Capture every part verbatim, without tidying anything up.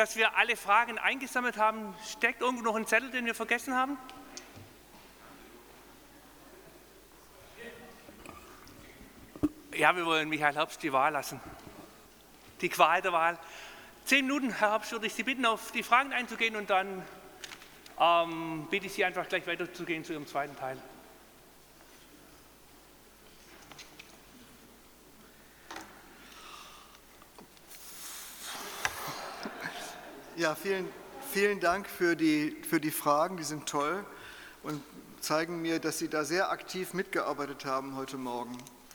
Dass wir alle Fragen eingesammelt haben. Steckt irgendwo noch ein Zettel, den wir vergessen haben? Ja, wir wollen Michael Herbst die Wahl lassen. Die Qual der Wahl. Zehn Minuten, Herr Herbst, würde ich Sie bitten, auf die Fragen einzugehen und dann ähm, bitte ich Sie einfach gleich weiterzugehen zu Ihrem zweiten Teil. Ja, vielen, vielen Dank für die, für die Fragen, die sind toll und zeigen mir, dass Sie da sehr aktiv mitgearbeitet haben heute Morgen.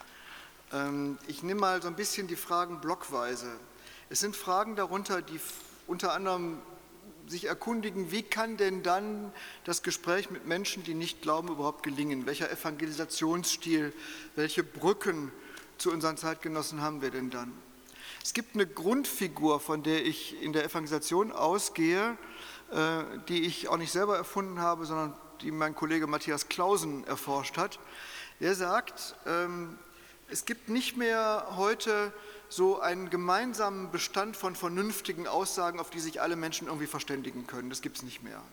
Ähm, ich nehme mal so ein bisschen die Fragen blockweise. Es sind Fragen darunter, die unter anderem sich erkundigen, wie kann denn dann das Gespräch mit Menschen, die nicht glauben, überhaupt gelingen? Welcher Evangelisationsstil, welche Brücken zu unseren Zeitgenossen haben wir denn dann? Es gibt eine Grundfigur, von der ich in der Evangelisation ausgehe, die ich auch nicht selber erfunden habe, sondern die mein Kollege Matthias Clausen erforscht hat. Der sagt, es gibt nicht mehr heute so einen gemeinsamen Bestand von vernünftigen Aussagen, auf die sich alle Menschen irgendwie verständigen können. Das gibt es nicht mehr.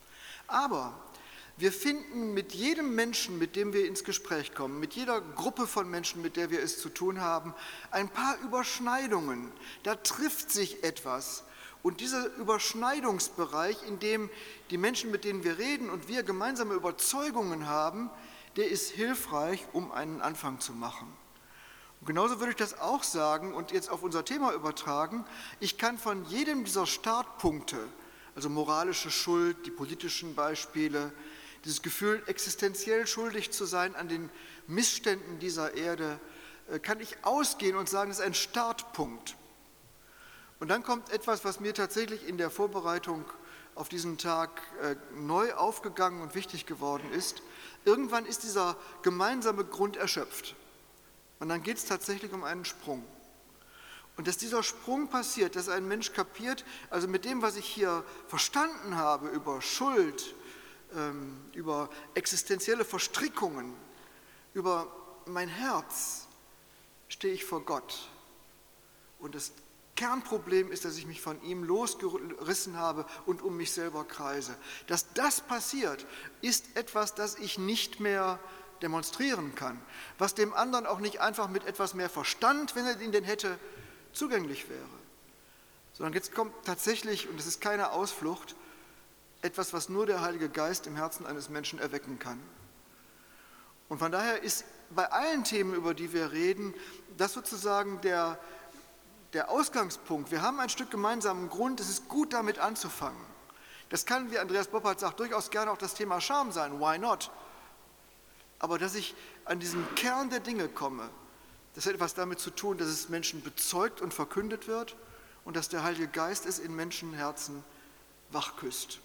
Aber wir finden mit jedem Menschen, mit dem wir ins Gespräch kommen, mit jeder Gruppe von Menschen, mit der wir es zu tun haben, ein paar Überschneidungen. Da trifft sich etwas. Und dieser Überschneidungsbereich, in dem die Menschen, mit denen wir reden und wir gemeinsame Überzeugungen haben, der ist hilfreich, um einen Anfang zu machen. Und genauso würde ich das auch sagen und jetzt auf unser Thema übertragen. Ich kann von jedem dieser Startpunkte, also moralische Schuld, die politischen Beispiele, dieses Gefühl, existenziell schuldig zu sein an den Missständen dieser Erde, kann ich ausgehen und sagen, das ist ein Startpunkt. Und dann kommt etwas, was mir tatsächlich in der Vorbereitung auf diesen Tag neu aufgegangen und wichtig geworden ist. Irgendwann ist dieser gemeinsame Grund erschöpft. Und dann geht es tatsächlich um einen Sprung. Und dass dieser Sprung passiert, dass ein Mensch kapiert, also mit dem, was ich hier verstanden habe über Schuld, über existenzielle Verstrickungen, über mein Herz, stehe ich vor Gott. Und das Kernproblem ist, dass ich mich von ihm losgerissen habe und um mich selber kreise. Dass das passiert, ist etwas, das ich nicht mehr demonstrieren kann, was dem anderen auch nicht einfach mit etwas mehr Verstand, wenn er ihn denn hätte, zugänglich wäre. Sondern jetzt kommt tatsächlich, und es ist keine Ausflucht, etwas, was nur der Heilige Geist im Herzen eines Menschen erwecken kann. Und von daher ist bei allen Themen, über die wir reden, das sozusagen der, der Ausgangspunkt. Wir haben ein Stück gemeinsamen Grund, es ist gut, damit anzufangen. Das kann, wie Andreas Boppert sagt, durchaus gerne auch das Thema Scham sein, why not? Aber dass ich an diesen Kern der Dinge komme, das hat etwas damit zu tun, dass es Menschen bezeugt und verkündet wird und dass der Heilige Geist es in Menschenherzen wachküsst.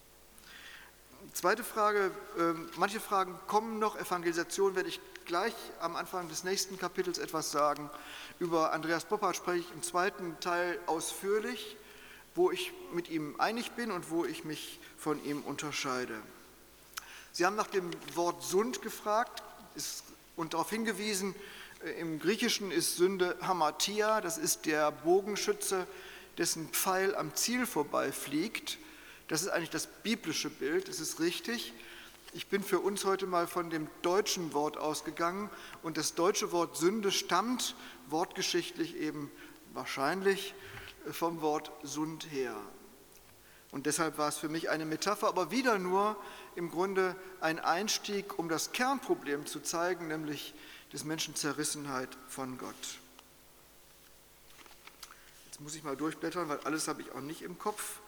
Zweite Frage, äh, manche Fragen kommen noch, Evangelisation werde ich gleich am Anfang des nächsten Kapitels etwas sagen. Über Andreas Boppert spreche ich im zweiten Teil ausführlich, wo ich mit ihm einig bin und wo ich mich von ihm unterscheide. Sie haben nach dem Wort Sund gefragt ist, und darauf hingewiesen, äh, im Griechischen ist Sünde Hamatia, das ist der Bogenschütze, dessen Pfeil am Ziel vorbeifliegt. Das ist eigentlich das biblische Bild, das ist richtig. Ich bin für uns heute mal von dem deutschen Wort ausgegangen und das deutsche Wort Sünde stammt wortgeschichtlich eben wahrscheinlich vom Wort Sund her. Und deshalb war es für mich eine Metapher, aber wieder nur im Grunde ein Einstieg, um das Kernproblem zu zeigen, nämlich des Menschen Zerrissenheit von Gott. Jetzt muss ich mal durchblättern, weil alles habe ich auch nicht im Kopf.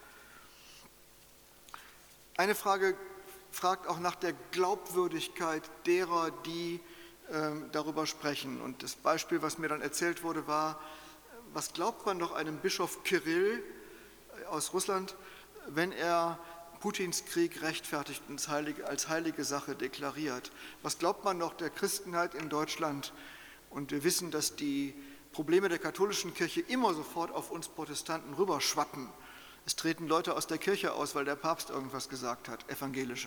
Eine Frage fragt auch nach der Glaubwürdigkeit derer, die äh, darüber sprechen. Und das Beispiel, was mir dann erzählt wurde, war, was glaubt man doch einem Bischof Kirill aus Russland, wenn er Putins Krieg rechtfertigt und als heilige, als heilige Sache deklariert? Was glaubt man noch der Christenheit in Deutschland? Und wir wissen, dass die Probleme der katholischen Kirche immer sofort auf uns Protestanten rüberschwappen. Es treten Leute aus der Kirche aus, weil der Papst irgendwas gesagt hat, evangelische.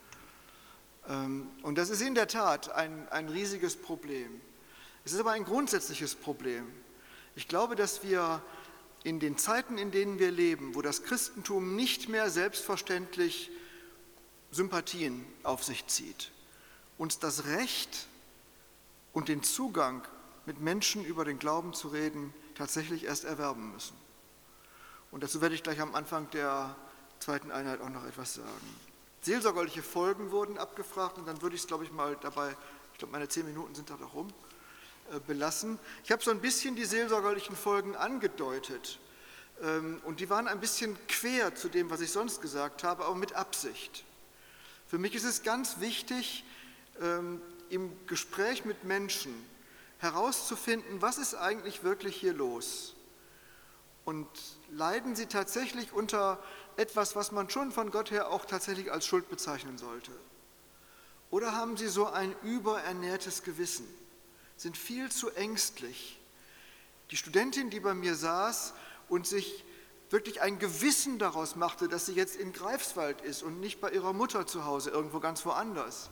Und das ist in der Tat ein, ein riesiges Problem. Es ist aber ein grundsätzliches Problem. Ich glaube, dass wir in den Zeiten, in denen wir leben, wo das Christentum nicht mehr selbstverständlich Sympathien auf sich zieht, uns das Recht und den Zugang, mit Menschen über den Glauben zu reden, tatsächlich erst erwerben müssen. Und dazu werde ich gleich am Anfang der zweiten Einheit auch noch etwas sagen. Seelsorgerliche Folgen wurden abgefragt und dann würde ich es, glaube ich, mal dabei, ich glaube, meine zehn Minuten sind da doch rum, äh, belassen. Ich habe so ein bisschen die seelsorgerlichen Folgen angedeutet ähm, und die waren ein bisschen quer zu dem, was ich sonst gesagt habe, aber mit Absicht. Für mich ist es ganz wichtig, ähm, im Gespräch mit Menschen herauszufinden, was ist eigentlich wirklich hier los? Und leiden sie tatsächlich unter etwas, was man schon von Gott her auch tatsächlich als Schuld bezeichnen sollte? Oder haben sie so ein überernährtes Gewissen, sind viel zu ängstlich? Die Studentin, die bei mir saß und sich wirklich ein Gewissen daraus machte, dass sie jetzt in Greifswald ist und nicht bei ihrer Mutter zu Hause, irgendwo ganz woanders,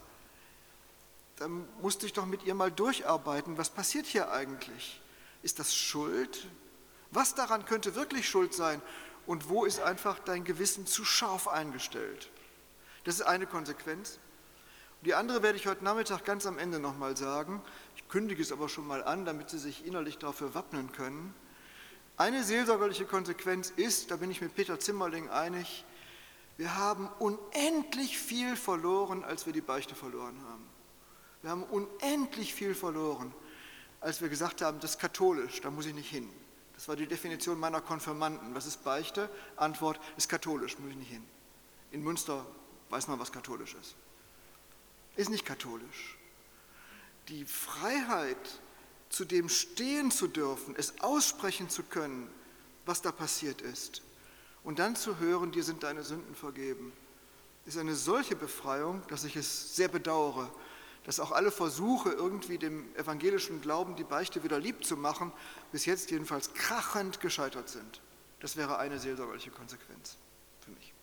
dann musste ich doch mit ihr mal durcharbeiten, was passiert hier eigentlich? Ist das Schuld? Was daran könnte wirklich Schuld sein? Und wo ist einfach dein Gewissen zu scharf eingestellt? Das ist eine Konsequenz. Die andere werde ich heute Nachmittag ganz am Ende nochmal sagen. Ich kündige es aber schon mal an, damit Sie sich innerlich dafür wappnen können. Eine seelsorgerliche Konsequenz ist, da bin ich mit Peter Zimmerling einig, wir haben unendlich viel verloren, als wir die Beichte verloren haben. Wir haben unendlich viel verloren, als wir gesagt haben, das ist katholisch, da muss ich nicht hin. Das war die Definition meiner Konfirmanden. Was ist Beichte? Antwort, ist katholisch, muss ich nicht hin. In Münster weiß man, was katholisch ist. Ist nicht katholisch. Die Freiheit, zu dem stehen zu dürfen, es aussprechen zu können, was da passiert ist, und dann zu hören, dir sind deine Sünden vergeben, ist eine solche Befreiung, dass ich es sehr bedauere, dass auch alle Versuche, irgendwie dem evangelischen Glauben die Beichte wieder lieb zu machen, bis jetzt jedenfalls krachend gescheitert sind. Das wäre eine seelsorgerliche Konsequenz für mich.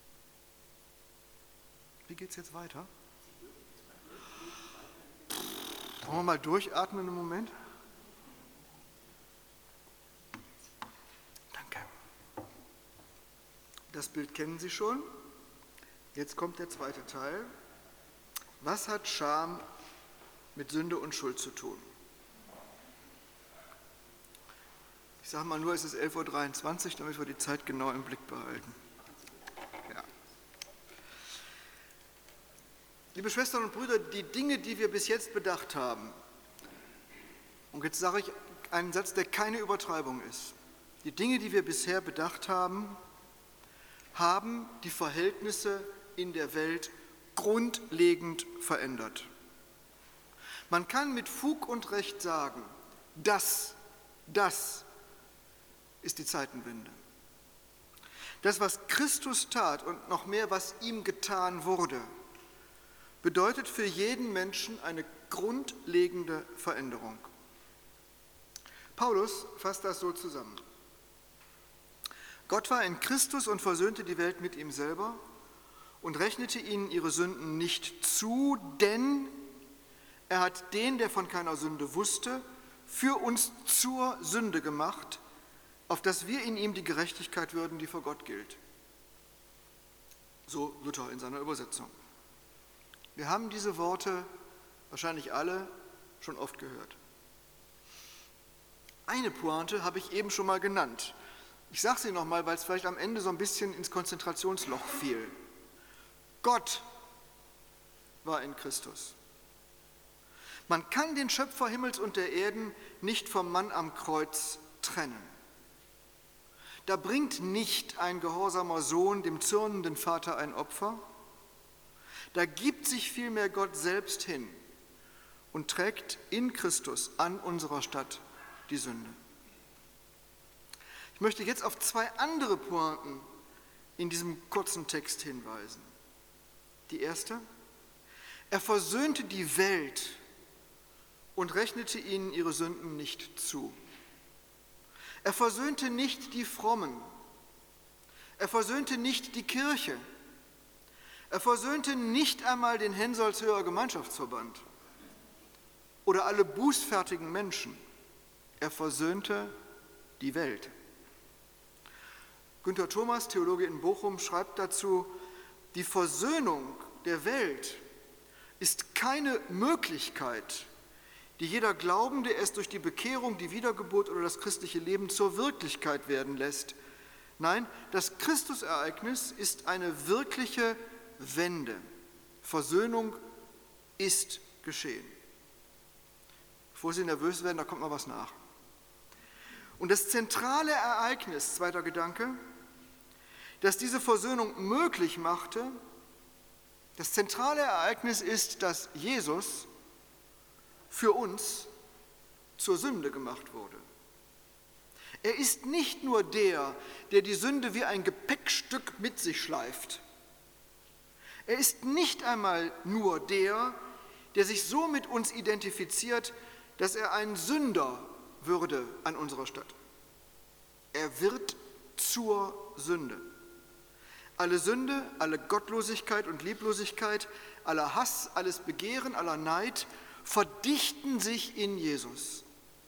Wie geht es jetzt weiter? Wollen wir mal durchatmen einen Moment? Danke. Das Bild kennen Sie schon. Jetzt kommt der zweite Teil. Was hat Scham mit Sünde und Schuld zu tun? Ich sage mal nur, es ist elf Uhr dreiundzwanzig, damit wir die Zeit genau im Blick behalten. Ja. Liebe Schwestern und Brüder, die Dinge, die wir bis jetzt bedacht haben, und jetzt sage ich einen Satz, der keine Übertreibung ist, die Dinge, die wir bisher bedacht haben, haben die Verhältnisse in der Welt grundlegend verändert. Man kann mit Fug und Recht sagen, das, das ist die Zeitenwende. Das, was Christus tat und noch mehr, was ihm getan wurde, bedeutet für jeden Menschen eine grundlegende Veränderung. Paulus fasst das so zusammen. Gott war in Christus und versöhnte die Welt mit ihm selber und rechnete ihnen ihre Sünden nicht zu, denn er hat den, der von keiner Sünde wusste, für uns zur Sünde gemacht, auf dass wir in ihm die Gerechtigkeit würden, die vor Gott gilt. So Luther in seiner Übersetzung. Wir haben diese Worte wahrscheinlich alle schon oft gehört. Eine Pointe habe ich eben schon mal genannt. Ich sage sie nochmal, weil es vielleicht am Ende so ein bisschen ins Konzentrationsloch fiel. Gott war in Christus. Man kann den Schöpfer Himmels und der Erden nicht vom Mann am Kreuz trennen. Da bringt nicht ein gehorsamer Sohn dem zürnenden Vater ein Opfer. Da gibt sich vielmehr Gott selbst hin und trägt in Christus an unserer Stadt die Sünde. Ich möchte jetzt auf zwei andere Pointen in diesem kurzen Text hinweisen. Die erste: Er versöhnte die Welt und rechnete ihnen ihre Sünden nicht zu. Er versöhnte nicht die Frommen. Er versöhnte nicht die Kirche. Er versöhnte nicht einmal den Hensolzhöher Gemeinschaftsverband oder alle bußfertigen Menschen. Er versöhnte die Welt. Günther Thomas, Theologe in Bochum, schreibt dazu, die Versöhnung der Welt ist keine Möglichkeit, die jeder Glaubende erst durch die Bekehrung, die Wiedergeburt oder das christliche Leben zur Wirklichkeit werden lässt. Nein, das Christusereignis ist eine wirkliche Wende. Versöhnung ist geschehen. Bevor Sie nervös werden, da kommt noch was nach. Und das zentrale Ereignis, zweiter Gedanke, das diese Versöhnung möglich machte, das zentrale Ereignis ist, dass Jesus für uns zur Sünde gemacht wurde. Er ist nicht nur der, der die Sünde wie ein Gepäckstück mit sich schleift. Er ist nicht einmal nur der, der sich so mit uns identifiziert, dass er ein Sünder würde an unserer Stadt. Er wird zur Sünde. Alle Sünde, alle Gottlosigkeit und Lieblosigkeit, aller Hass, alles Begehren, aller Neid verdichten sich in Jesus.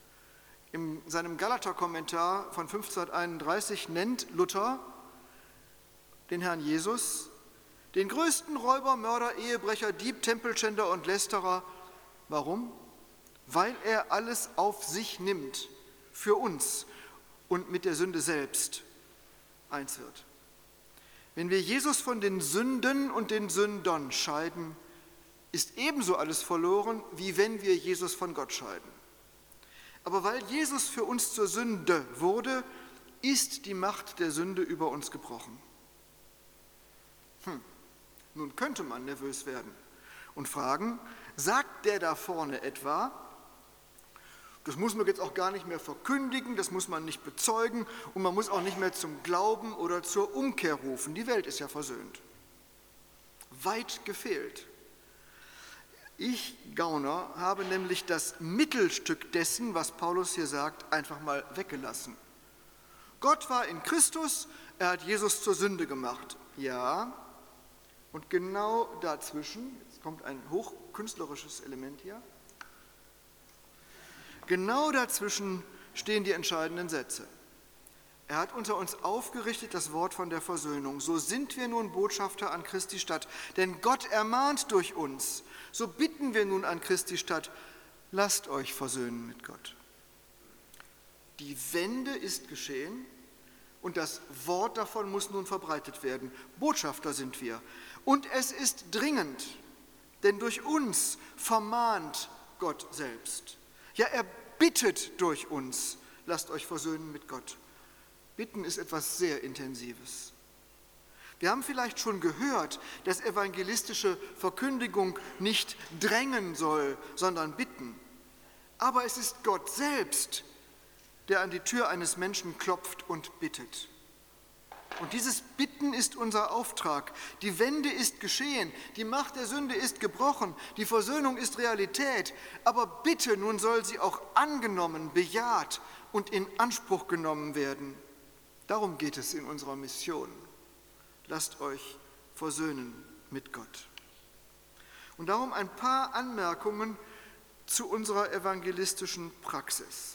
In seinem Galater-Kommentar von fünfzehnhunderteinunddreißig nennt Luther den Herrn Jesus den größten Räuber, Mörder, Ehebrecher, Dieb, Tempelschänder und Lästerer. Warum? Weil er alles auf sich nimmt, für uns und mit der Sünde selbst eins wird. Wenn wir Jesus von den Sünden und den Sündern scheiden, ist ebenso alles verloren, wie wenn wir Jesus von Gott scheiden. Aber weil Jesus für uns zur Sünde wurde, ist die Macht der Sünde über uns gebrochen. Hm. Nun könnte man nervös werden und fragen, sagt der da vorne etwa, das muss man jetzt auch gar nicht mehr verkündigen, das muss man nicht bezeugen und man muss auch nicht mehr zum Glauben oder zur Umkehr rufen. Die Welt ist ja versöhnt. Weit gefehlt. Ich, Gauner, habe nämlich das Mittelstück dessen, was Paulus hier sagt, einfach mal weggelassen. Gott war in Christus, er hat Jesus zur Sünde gemacht. Ja, und genau dazwischen, jetzt kommt ein hochkünstlerisches Element hier, genau dazwischen stehen die entscheidenden Sätze. Er hat unter uns aufgerichtet das Wort von der Versöhnung. So sind wir nun Botschafter an Christi Stadt, denn Gott ermahnt durch uns. So bitten wir nun an Christi Stadt, lasst euch versöhnen mit Gott. Die Wende ist geschehen und das Wort davon muss nun verbreitet werden. Botschafter sind wir. Und es ist dringend, denn durch uns vermahnt Gott selbst. Ja, er bittet durch uns, lasst euch versöhnen mit Gott. Bitten ist etwas sehr Intensives. Wir haben vielleicht schon gehört, dass evangelistische Verkündigung nicht drängen soll, sondern bitten. Aber es ist Gott selbst, der an die Tür eines Menschen klopft und bittet. Und dieses Bitten ist unser Auftrag. Die Wende ist geschehen, die Macht der Sünde ist gebrochen, die Versöhnung ist Realität. Aber bitte, nun soll sie auch angenommen, bejaht und in Anspruch genommen werden. Darum geht es in unserer Mission. Lasst euch versöhnen mit Gott. Und darum ein paar Anmerkungen zu unserer evangelistischen Praxis.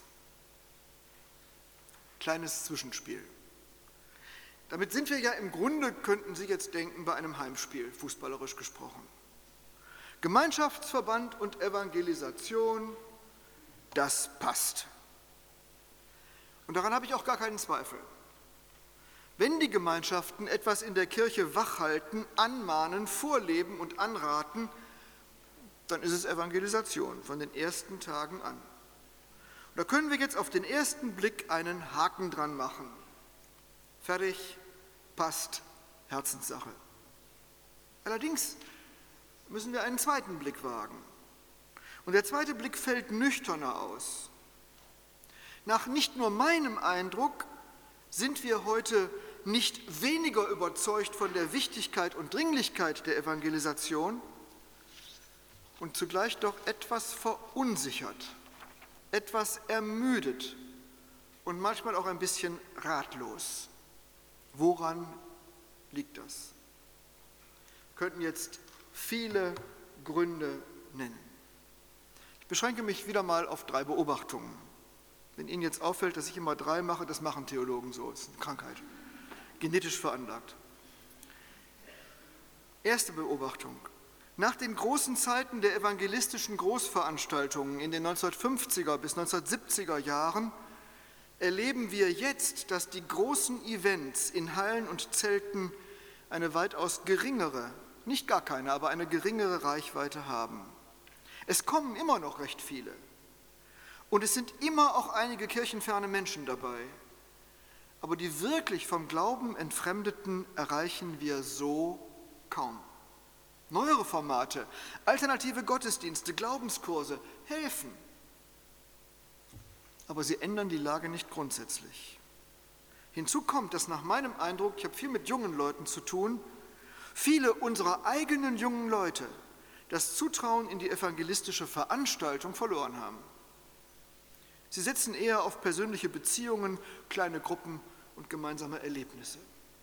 Kleines Zwischenspiel. Damit sind wir ja im Grunde, könnten Sie jetzt denken, bei einem Heimspiel, fußballerisch gesprochen. Gemeinschaftsverband und Evangelisation, das passt. Und daran habe ich auch gar keinen Zweifel. Wenn die Gemeinschaften etwas in der Kirche wachhalten, anmahnen, vorleben und anraten, dann ist es Evangelisation von den ersten Tagen an. Und da können wir jetzt auf den ersten Blick einen Haken dran machen. Fertig, passt, Herzenssache. Allerdings müssen wir einen zweiten Blick wagen. Und der zweite Blick fällt nüchterner aus. Nach nicht nur meinem Eindruck sind wir heute nicht weniger überzeugt von der Wichtigkeit und Dringlichkeit der Evangelisation und zugleich doch etwas verunsichert, etwas ermüdet und manchmal auch ein bisschen ratlos. Woran liegt das? Wir könnten jetzt viele Gründe nennen. Ich beschränke mich wieder mal auf drei Beobachtungen. Wenn Ihnen jetzt auffällt, dass ich immer drei mache, das machen Theologen so, das ist eine Krankheit. genetisch veranlagt. Erste Beobachtung. Nach den großen Zeiten der evangelistischen Großveranstaltungen in den neunzehnhundertfünfziger bis neunzehnhundertsiebziger Jahren erleben wir jetzt, dass die großen Events in Hallen und Zelten eine weitaus geringere, nicht gar keine, aber eine geringere Reichweite haben. Es kommen immer noch recht viele. Und es sind immer auch einige kirchenferne Menschen dabei. Aber die wirklich vom Glauben Entfremdeten erreichen wir so kaum. Neuere Formate, alternative Gottesdienste, Glaubenskurse helfen. Aber sie ändern die Lage nicht grundsätzlich. Hinzu kommt, dass nach meinem Eindruck, ich habe viel mit jungen Leuten zu tun, viele unserer eigenen jungen Leute das Zutrauen in die evangelistische Veranstaltung verloren haben. Sie setzen eher auf persönliche Beziehungen, kleine Gruppen und gemeinsame Erlebnisse.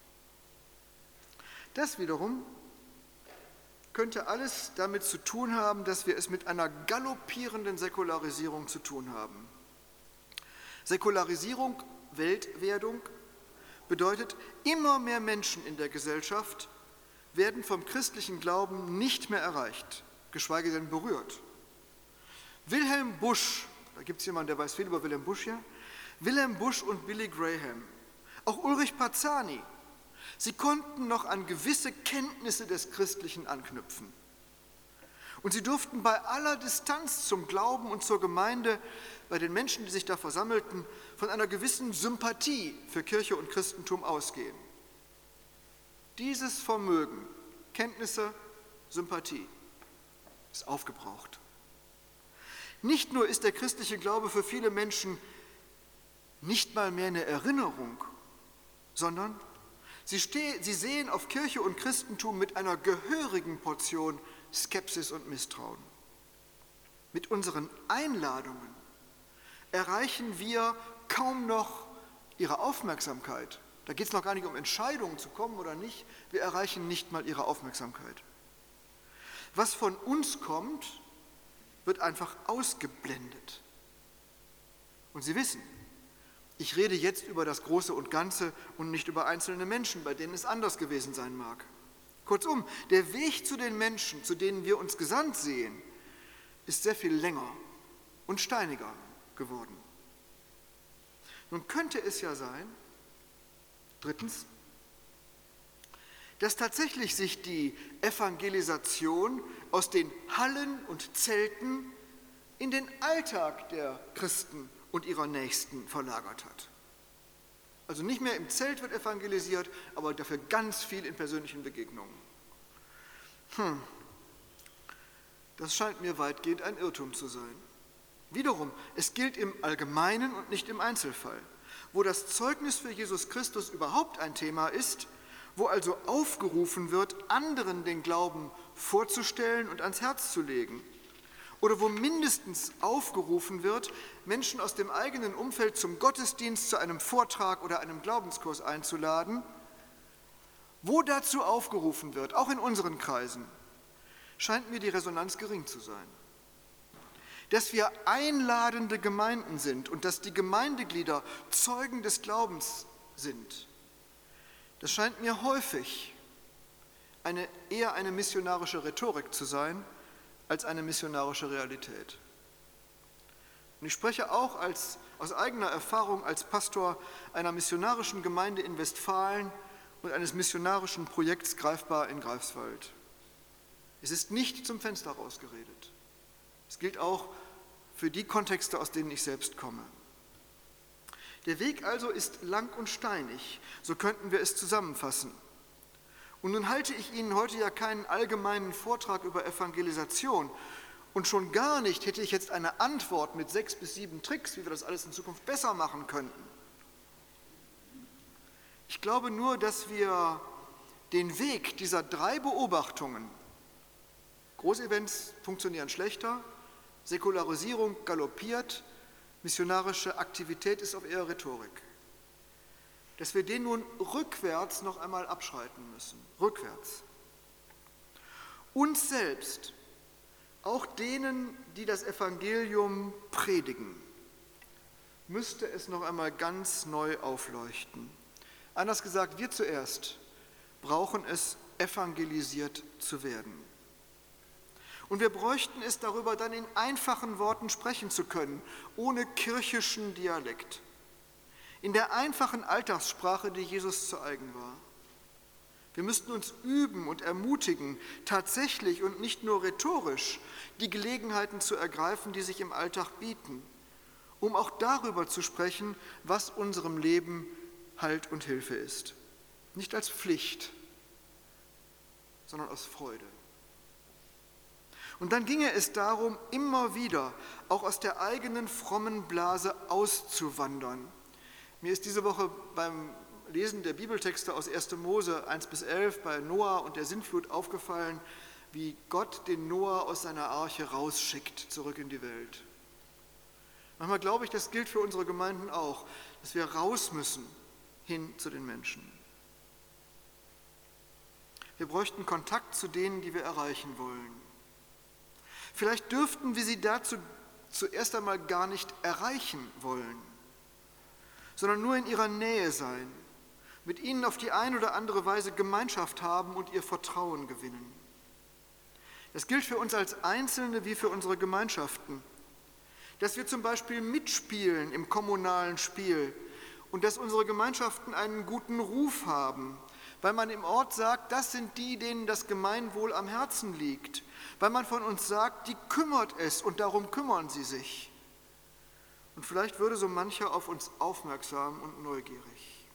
Das wiederum könnte alles damit zu tun haben, dass wir es mit einer galoppierenden Säkularisierung zu tun haben. Säkularisierung, Weltwerdung bedeutet, immer mehr Menschen in der Gesellschaft werden vom christlichen Glauben nicht mehr erreicht, geschweige denn berührt. Wilhelm Busch, da gibt es jemanden, der weiß viel über Wilhelm Busch hier, Wilhelm Busch und Billy Graham, auch Ulrich Parzani, sie konnten noch an gewisse Kenntnisse des Christlichen anknüpfen. Und sie durften bei aller Distanz zum Glauben und zur Gemeinde, bei den Menschen, die sich da versammelten, von einer gewissen Sympathie für Kirche und Christentum ausgehen. Dieses Vermögen, Kenntnisse, Sympathie, ist aufgebraucht. Nicht nur ist der christliche Glaube für viele Menschen nicht mal mehr eine Erinnerung, sondern sie, steh, sie sehen auf Kirche und Christentum mit einer gehörigen Portion Skepsis und Misstrauen. Mit unseren Einladungen erreichen wir kaum noch ihre Aufmerksamkeit. Da geht es noch gar nicht um Entscheidungen zu kommen oder nicht. Wir erreichen nicht mal ihre Aufmerksamkeit. Was von uns kommt, wird einfach ausgeblendet. Und Sie wissen, ich rede jetzt über das Große und Ganze und nicht über einzelne Menschen, bei denen es anders gewesen sein mag. Kurzum, der Weg zu den Menschen, zu denen wir uns gesandt sehen, ist sehr viel länger und steiniger geworden. Nun könnte es ja sein, drittens, dass tatsächlich sich die Evangelisation aus den Hallen und Zelten in den Alltag der Christen und ihrer Nächsten verlagert hat. Also nicht mehr im Zelt wird evangelisiert, aber dafür ganz viel in persönlichen Begegnungen. Hm. Das scheint mir weitgehend ein Irrtum zu sein. Wiederum, es gilt im Allgemeinen und nicht im Einzelfall. Wo das Zeugnis für Jesus Christus überhaupt ein Thema ist, wo also aufgerufen wird, anderen den Glauben vorzustellen und ans Herz zu legen, oder wo mindestens aufgerufen wird, Menschen aus dem eigenen Umfeld zum Gottesdienst, zu einem Vortrag oder einem Glaubenskurs einzuladen, wo dazu aufgerufen wird, auch in unseren Kreisen, scheint mir die Resonanz gering zu sein. Dass wir einladende Gemeinden sind und dass die Gemeindeglieder Zeugen des Glaubens sind, das scheint mir häufig eine, eher eine missionarische Rhetorik zu sein, als eine missionarische Realität. Und ich spreche auch als, aus eigener Erfahrung als Pastor einer missionarischen Gemeinde in Westfalen und eines missionarischen Projekts Greifbar in Greifswald. Es ist nicht zum Fenster rausgeredet. Es gilt auch für die Kontexte, aus denen ich selbst komme. Der Weg also ist lang und steinig, so könnten wir es zusammenfassen. Und nun halte ich Ihnen heute ja keinen allgemeinen Vortrag über Evangelisation und schon gar nicht hätte ich jetzt eine Antwort mit sechs bis sieben Tricks, wie wir das alles in Zukunft besser machen könnten. Ich glaube nur, dass wir den Weg dieser drei Beobachtungen, Großevents funktionieren schlechter, Säkularisierung galoppiert, missionarische Aktivität ist auf eher Rhetorik, dass wir den nun rückwärts noch einmal abschreiten müssen, rückwärts. Uns selbst, auch denen, die das Evangelium predigen, müsste es noch einmal ganz neu aufleuchten, Anders gesagt, wir zuerst brauchen es, evangelisiert zu werden. Und wir bräuchten es darüber dann in einfachen Worten sprechen zu können, ohne kirchischen Dialekt. In der einfachen Alltagssprache, die Jesus zu eigen war. Wir müssten uns üben und ermutigen, tatsächlich und nicht nur rhetorisch die Gelegenheiten zu ergreifen, die sich im Alltag bieten, um auch darüber zu sprechen, was unserem Leben Halt und Hilfe ist. Nicht als Pflicht, sondern aus Freude. Und dann ginge es darum, immer wieder auch aus der eigenen frommen Blase auszuwandern. Mir ist diese Woche beim Lesen der Bibeltexte aus erster Mose eins bis elf bei Noah und der Sintflut aufgefallen, wie Gott den Noah aus seiner Arche rausschickt, zurück in die Welt. Manchmal glaube ich, das gilt für unsere Gemeinden auch, dass wir raus müssen hin zu den Menschen. Wir bräuchten Kontakt zu denen, die wir erreichen wollen. Vielleicht dürften wir sie dazu zuerst einmal gar nicht erreichen wollen, sondern nur in ihrer Nähe sein, mit ihnen auf die eine oder andere Weise Gemeinschaft haben und ihr Vertrauen gewinnen. Das gilt für uns als Einzelne wie für unsere Gemeinschaften, dass wir zum Beispiel mitspielen im kommunalen Spiel und dass unsere Gemeinschaften einen guten Ruf haben, weil man im Ort sagt, das sind die, denen das Gemeinwohl am Herzen liegt, weil man von uns sagt, die kümmert es und darum kümmern sie sich. Und vielleicht würde so mancher auf uns aufmerksam und neugierig.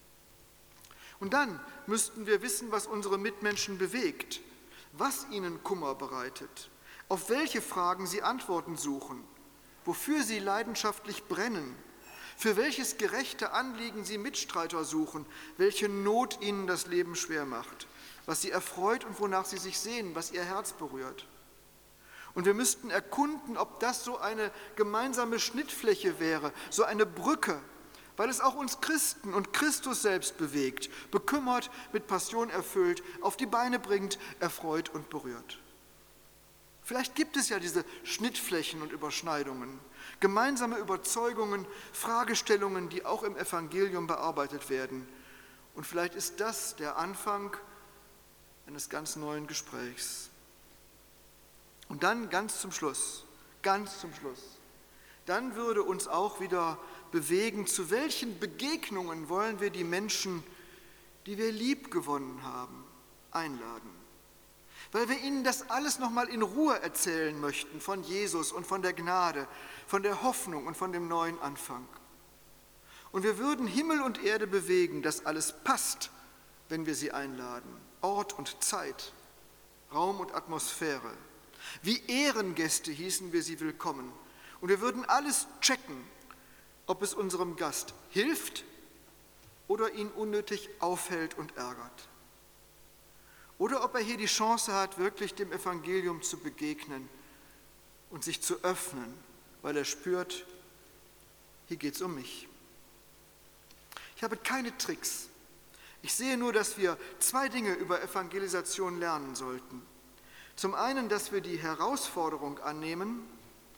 Und dann müssten wir wissen, was unsere Mitmenschen bewegt, was ihnen Kummer bereitet, auf welche Fragen sie Antworten suchen, wofür sie leidenschaftlich brennen, für welches gerechte Anliegen sie Mitstreiter suchen, welche Not ihnen das Leben schwer macht, was sie erfreut und wonach sie sich sehnen, was ihr Herz berührt. Und wir müssten erkunden, ob das so eine gemeinsame Schnittfläche wäre, so eine Brücke, weil es auch uns Christen und Christus selbst bewegt, bekümmert, mit Passion erfüllt, auf die Beine bringt, erfreut und berührt. Vielleicht gibt es ja diese Schnittflächen und Überschneidungen, gemeinsame Überzeugungen, Fragestellungen, die auch im Evangelium bearbeitet werden. Und vielleicht ist das der Anfang eines ganz neuen Gesprächs. Und dann ganz zum Schluss, ganz zum Schluss, dann würde uns auch wieder bewegen, zu welchen Begegnungen wollen wir die Menschen, die wir lieb gewonnen haben, einladen. Weil wir ihnen das alles nochmal in Ruhe erzählen möchten von Jesus und von der Gnade, von der Hoffnung und von dem neuen Anfang. Und wir würden Himmel und Erde bewegen, dass alles passt, wenn wir sie einladen. Ort und Zeit, Raum und Atmosphäre. Wie Ehrengäste hießen wir sie willkommen. Und wir würden alles checken, ob es unserem Gast hilft oder ihn unnötig aufhält und ärgert. Oder ob er hier die Chance hat, wirklich dem Evangelium zu begegnen und sich zu öffnen, weil er spürt, hier geht es um mich. Ich habe keine Tricks. Ich sehe nur, dass wir zwei Dinge über Evangelisation lernen sollten. Zum einen, dass wir die Herausforderung annehmen,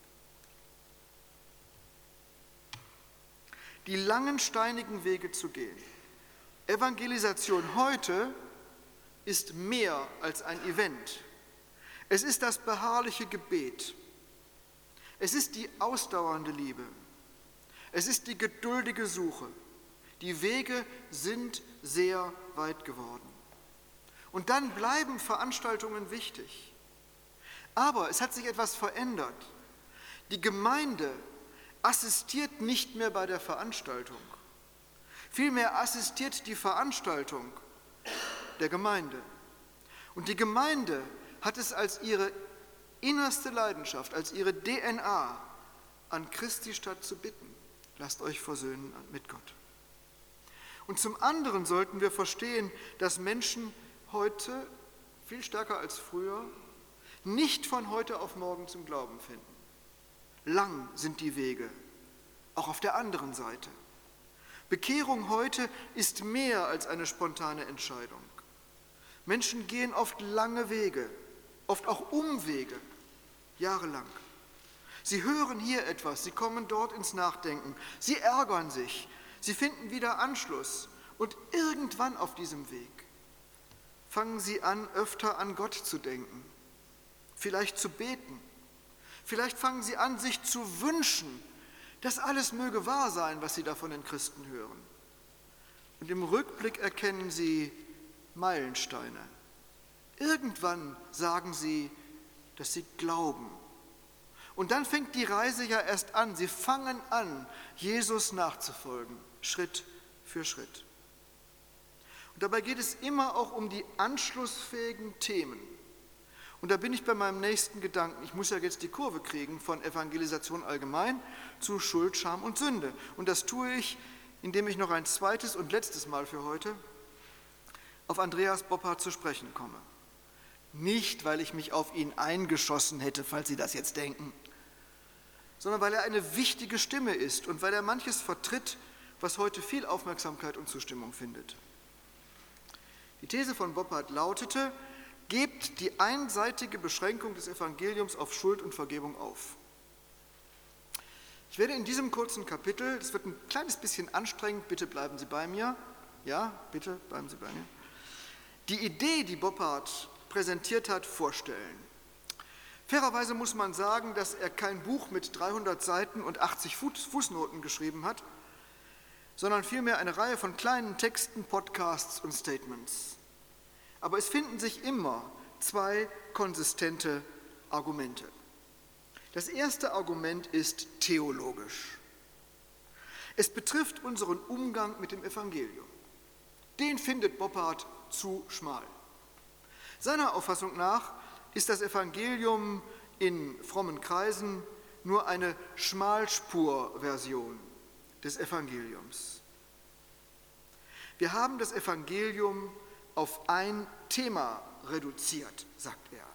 die langen, steinigen Wege zu gehen. Evangelisation heute ist mehr als ein Event. Es ist das beharrliche Gebet. Es ist die ausdauernde Liebe. Es ist die geduldige Suche. Die Wege sind sehr weit geworden. Und dann bleiben Veranstaltungen wichtig. Aber es hat sich etwas verändert. Die Gemeinde assistiert nicht mehr bei der Veranstaltung. Vielmehr assistiert die Veranstaltung der Gemeinde. Und die Gemeinde hat es als ihre innerste Leidenschaft, als ihre D N A, an Christi statt zu bitten: Lasst euch versöhnen mit Gott. Und zum anderen sollten wir verstehen, dass Menschen heute, viel stärker als früher, nicht von heute auf morgen zum Glauben finden. Lang sind die Wege, auch auf der anderen Seite. Bekehrung heute ist mehr als eine spontane Entscheidung. Menschen gehen oft lange Wege, oft auch Umwege, jahrelang. Sie hören hier etwas, sie kommen dort ins Nachdenken, sie ärgern sich, sie finden wieder Anschluss Und irgendwann auf diesem Weg fangen sie an, öfter an Gott zu denken, vielleicht zu beten. Vielleicht fangen sie an, sich zu wünschen, dass alles möge wahr sein, was sie da von den Christen hören. Und im Rückblick erkennen sie Meilensteine. Irgendwann sagen sie, dass sie glauben. Und dann fängt die Reise ja erst an. Sie fangen an, Jesus nachzufolgen, Schritt für Schritt. Und dabei geht es immer auch um die anschlussfähigen Themen. Und da bin ich bei meinem nächsten Gedanken. Ich muss ja jetzt die Kurve kriegen von Evangelisation allgemein zu Schuld, Scham und Sünde. Und das tue ich, indem ich noch ein zweites und letztes Mal für heute auf Andreas Boppard zu sprechen komme. Nicht, weil ich mich auf ihn eingeschossen hätte, falls Sie das jetzt denken, sondern weil er eine wichtige Stimme ist und weil er manches vertritt, was heute viel Aufmerksamkeit und Zustimmung findet. Die These von Boppard lautete: Gebt die einseitige Beschränkung des Evangeliums auf Schuld und Vergebung auf. Ich werde in diesem kurzen Kapitel, das wird ein kleines bisschen anstrengend, bitte bleiben Sie bei mir, ja, bitte bleiben Sie bei mir, die Idee, die Boppard präsentiert hat, vorstellen. Fairerweise muss man sagen, dass er kein Buch mit dreihundert Seiten und achtzig Fußnoten geschrieben hat, sondern vielmehr eine Reihe von kleinen Texten, Podcasts und Statements. Aber es finden sich immer zwei konsistente Argumente. Das erste Argument ist theologisch. Es betrifft unseren Umgang mit dem Evangelium. Den findet Boppard zu schmal. Seiner Auffassung nach ist das Evangelium in frommen Kreisen nur eine Schmalspurversion des Evangeliums. Wir haben das Evangelium auf ein Thema reduziert, sagt er.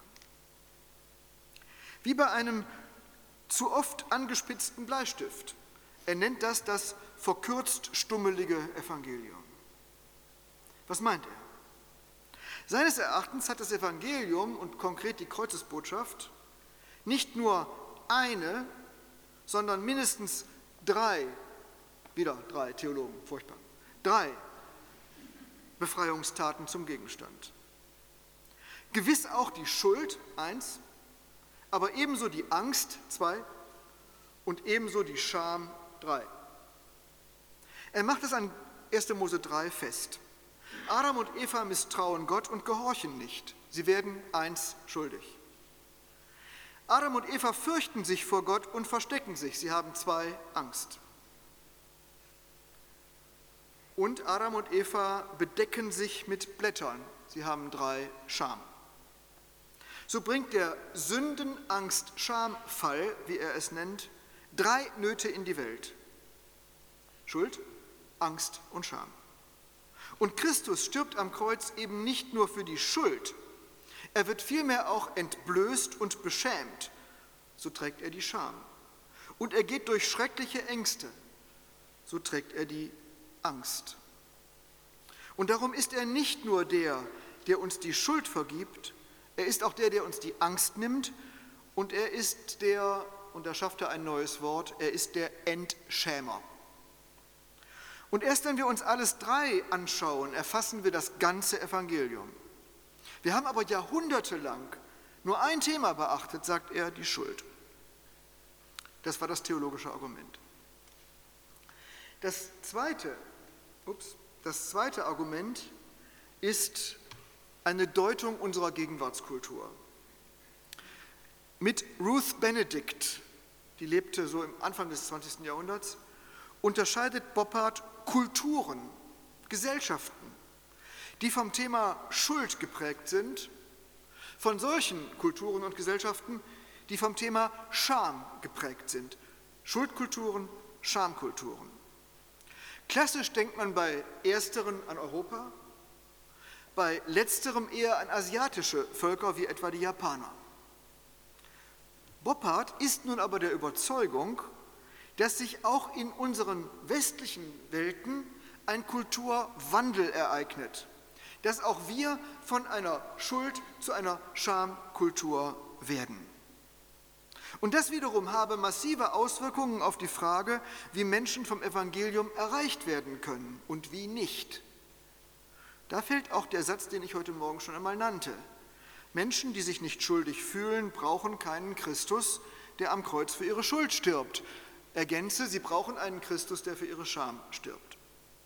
Wie bei einem zu oft angespitzten Bleistift. Er nennt das das verkürzt stummelige Evangelium. Was meint er? Seines Erachtens hat das Evangelium und konkret die Kreuzesbotschaft nicht nur eine, sondern mindestens drei, wieder drei Theologen, furchtbar, drei Befreiungstaten zum Gegenstand. Gewiss auch die Schuld, eins, aber ebenso die Angst, zwei, und ebenso die Scham, drei. Er macht es an erster Mose drei fest. Adam und Eva misstrauen Gott und gehorchen nicht. Sie werden eins schuldig. Adam und Eva fürchten sich vor Gott und verstecken sich. Sie haben zwei Angst. Und Adam und Eva bedecken sich mit Blättern. Sie haben drei Scham. So bringt der Sünden-Angst-Scham-Fall, wie er es nennt, drei Nöte in die Welt. Schuld, Angst und Scham. Und Christus stirbt am Kreuz eben nicht nur für die Schuld, er wird vielmehr auch entblößt und beschämt, so trägt er die Scham. Und er geht durch schreckliche Ängste, so trägt er die Angst. Und darum ist er nicht nur der, der uns die Schuld vergibt, er ist auch der, der uns die Angst nimmt, und er ist der, und da schafft er ein neues Wort, er ist der Entschämer. Und erst wenn wir uns alles drei anschauen, erfassen wir das ganze Evangelium. Wir haben aber jahrhundertelang nur ein Thema beachtet, sagt er, die Schuld. Das war das theologische Argument. Das zweite, ups, das zweite Argument ist eine Deutung unserer Gegenwartskultur. Mit Ruth Benedict, die lebte so im Anfang des zwanzigsten Jahrhunderts, unterscheidet Boppard Kulturen, Gesellschaften, die vom Thema Schuld geprägt sind, von solchen Kulturen und Gesellschaften, die vom Thema Scham geprägt sind. Schuldkulturen, Schamkulturen. Klassisch denkt man bei ersteren an Europa, bei letzterem eher an asiatische Völker wie etwa die Japaner. Boppard ist nun aber der Überzeugung, dass sich auch in unseren westlichen Welten ein Kulturwandel ereignet, dass auch wir von einer Schuld zu einer Schamkultur werden. Und das wiederum habe massive Auswirkungen auf die Frage, wie Menschen vom Evangelium erreicht werden können und wie nicht. Da fällt auch der Satz, den ich heute Morgen schon einmal nannte. Menschen, die sich nicht schuldig fühlen, brauchen keinen Christus, der am Kreuz für ihre Schuld stirbt. Ergänze, sie brauchen einen Christus, der für ihre Scham stirbt.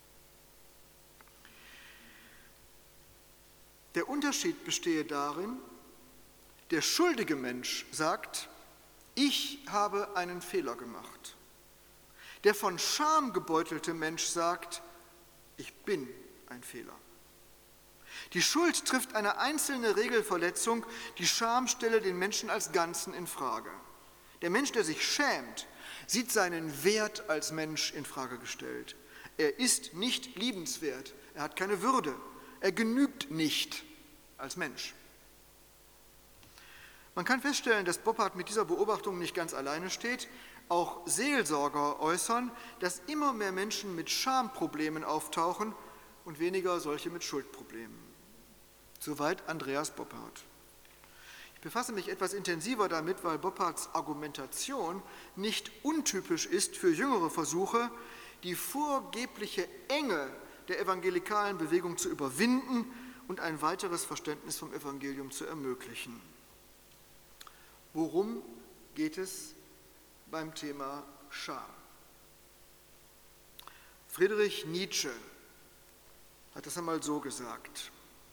Der Unterschied bestehe darin, der schuldige Mensch sagt, ich habe einen Fehler gemacht. Der von Scham gebeutelte Mensch sagt, ich bin ein Fehler. Die Schuld trifft eine einzelne Regelverletzung, die Scham stelle den Menschen als Ganzen in Frage. Der Mensch, der sich schämt, sieht seinen Wert als Mensch in Frage gestellt. Er ist nicht liebenswert, er hat keine Würde, er genügt nicht als Mensch. Man kann feststellen, dass Boppard mit dieser Beobachtung nicht ganz alleine steht. Auch Seelsorger äußern, dass immer mehr Menschen mit Schamproblemen auftauchen und weniger solche mit Schuldproblemen. Soweit Andreas Boppard. Ich befasse mich etwas intensiver damit, weil Boppards Argumentation nicht untypisch ist für jüngere Versuche, die vorgebliche Enge der evangelikalen Bewegung zu überwinden und ein weiteres Verständnis vom Evangelium zu ermöglichen. Worum geht es beim Thema Scham? Friedrich Nietzsche hat das einmal so gesagt.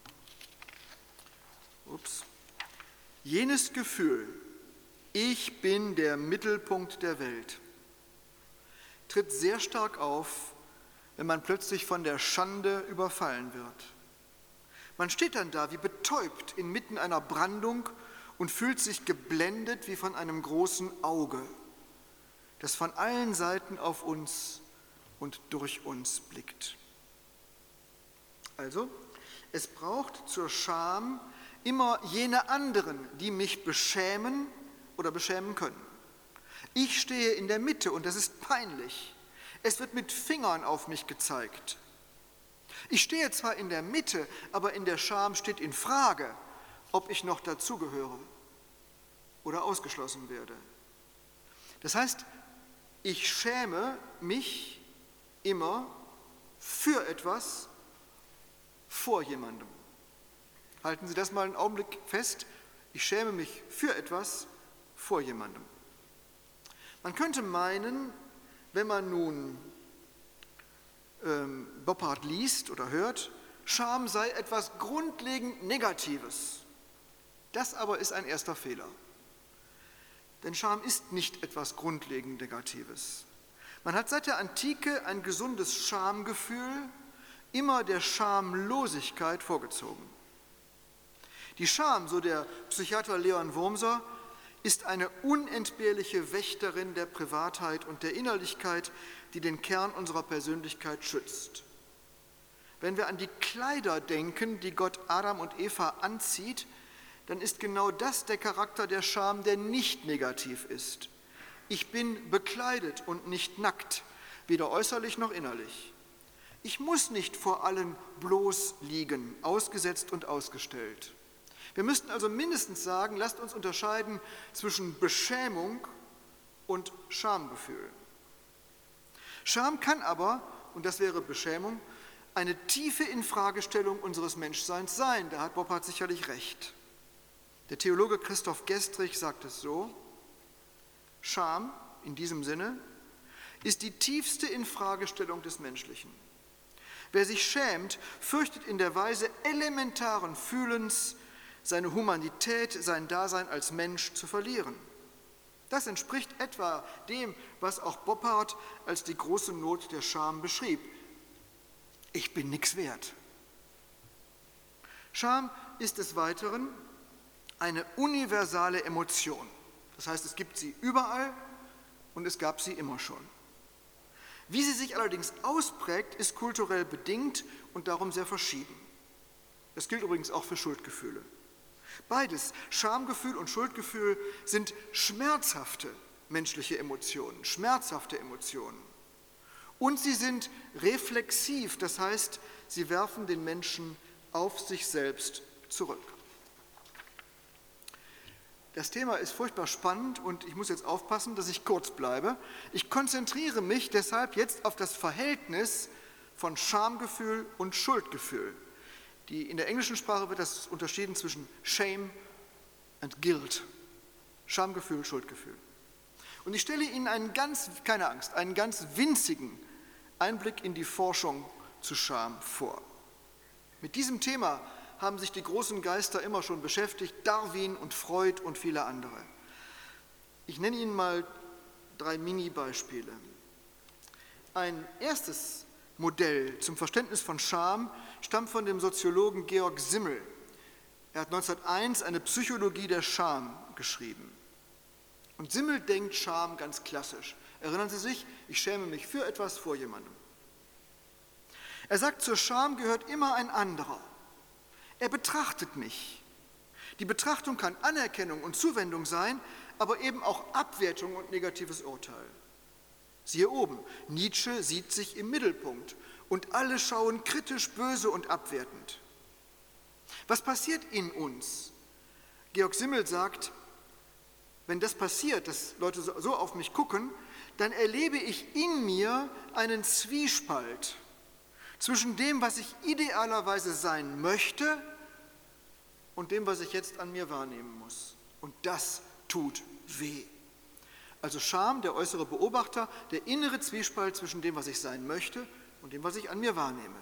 Ups. Jenes Gefühl, ich bin der Mittelpunkt der Welt, tritt sehr stark auf, wenn man plötzlich von der Schande überfallen wird. Man steht dann da wie betäubt inmitten einer Brandung und fühlt sich geblendet wie von einem großen Auge, das von allen Seiten auf uns und durch uns blickt. Also, es braucht zur Scham immer jene anderen, die mich beschämen oder beschämen können. Ich stehe in der Mitte und das ist peinlich. Es wird mit Fingern auf mich gezeigt. Ich stehe zwar in der Mitte, aber in der Scham steht in Frage, ob ich noch dazugehöre oder ausgeschlossen werde. Das heißt, ich schäme mich immer für etwas vor jemandem. Halten Sie das mal einen Augenblick fest. Ich schäme mich für etwas vor jemandem. Man könnte meinen, wenn man nun ähm, Boppard liest oder hört, Scham sei etwas grundlegend Negatives. Das aber ist ein erster Fehler. Denn Scham ist nicht etwas grundlegend Negatives. Man hat seit der Antike ein gesundes Schamgefühl immer der Schamlosigkeit vorgezogen. Die Scham, so der Psychiater Leon Wurmser, ist eine unentbehrliche Wächterin der Privatheit und der Innerlichkeit, die den Kern unserer Persönlichkeit schützt. Wenn wir an die Kleider denken, die Gott Adam und Eva anzieht, dann ist genau das der Charakter der Scham, der nicht negativ ist. Ich bin bekleidet und nicht nackt, weder äußerlich noch innerlich. Ich muss nicht vor allen bloß liegen, ausgesetzt und ausgestellt. Wir müssten also mindestens sagen, lasst uns unterscheiden zwischen Beschämung und Schamgefühl. Scham kann aber, und das wäre Beschämung, eine tiefe Infragestellung unseres Menschseins sein. Da hat Boppard sicherlich recht. Der Theologe Christoph Gestrich sagt es so: Scham, in diesem Sinne, ist die tiefste Infragestellung des Menschlichen. Wer sich schämt, fürchtet in der Weise elementaren Fühlens, seine Humanität, sein Dasein als Mensch zu verlieren. Das entspricht etwa dem, was auch Boppard als die große Not der Scham beschrieb. Ich bin nichts wert. Scham ist des Weiteren eine universale Emotion. Das heißt, es gibt sie überall und es gab sie immer schon. Wie sie sich allerdings ausprägt, ist kulturell bedingt und darum sehr verschieden. Das gilt übrigens auch für Schuldgefühle. Beides, Schamgefühl und Schuldgefühl, sind schmerzhafte menschliche Emotionen, schmerzhafte Emotionen. Und sie sind reflexiv, das heißt, sie werfen den Menschen auf sich selbst zurück. Das Thema ist furchtbar spannend und ich muss jetzt aufpassen, dass ich kurz bleibe. Ich konzentriere mich deshalb jetzt auf das Verhältnis von Schamgefühl und Schuldgefühl. Die, in der englischen Sprache wird das unterschieden zwischen Shame and Guilt. Schamgefühl, Schuldgefühl. Und ich stelle Ihnen einen ganz, keine Angst, einen ganz winzigen Einblick in die Forschung zu Scham vor. Mit diesem Thema haben sich die großen Geister immer schon beschäftigt, Darwin und Freud und viele andere. Ich nenne Ihnen mal drei Mini-Beispiele. Ein erstes Modell zum Verständnis von Scham stammt von dem Soziologen Georg Simmel. Er hat neunzehnhunderteins eine Psychologie der Scham geschrieben. Und Simmel denkt Scham ganz klassisch. Erinnern Sie sich, ich schäme mich für etwas vor jemandem. Er sagt, zur Scham gehört immer ein anderer. Er betrachtet mich. Die Betrachtung kann Anerkennung und Zuwendung sein, aber eben auch Abwertung und negatives Urteil. Siehe oben, Nietzsche sieht sich im Mittelpunkt und alle schauen kritisch, böse und abwertend. Was passiert in uns? Georg Simmel sagt, wenn das passiert, dass Leute so auf mich gucken, dann erlebe ich in mir einen Zwiespalt zwischen dem, was ich idealerweise sein möchte und dem, was ich jetzt an mir wahrnehmen muss. Und das tut weh. Also Scham, der äußere Beobachter, der innere Zwiespalt zwischen dem, was ich sein möchte und dem, was ich an mir wahrnehme.